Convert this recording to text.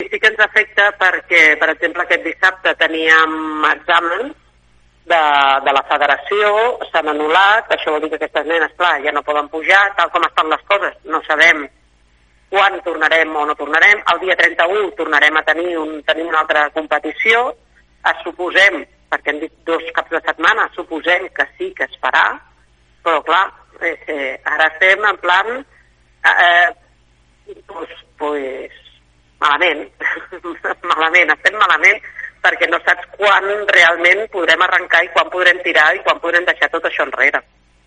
sí que ens afecta perquè, per exemple, aquest dissabte teníem exàmens de la federació, s'han anul·lat, això vol dir que aquestes nenes, clar, ja no poden pujar, tal com estan les coses, no sabem quan tornarem o no tornarem. El dia 31 tornarem a tenir una altra competició, suposem, perquè hem dit 2 caps de setmana, suposem que sí que es farà, però clar, ara estem en plan malament, estem malament perquè no saps quan realment podrem arrencar i quan podrem tirar i quan podrem deixar tot això enrere.